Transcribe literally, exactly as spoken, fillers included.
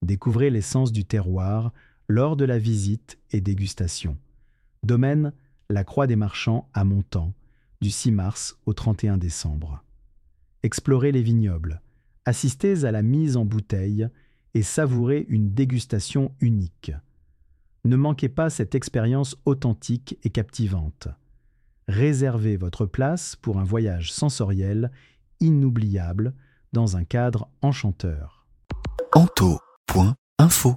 Découvrez l'essence du terroir lors de la visite et dégustation. Domaine La Croix des Marchands à Montant, du six mars au trente et un décembre. Explorez les vignobles, assistez à la mise en bouteille et savourez une dégustation unique. Ne manquez pas cette expérience authentique et captivante. Réservez votre place pour un voyage sensoriel inoubliable dans un cadre enchanteur. anto point info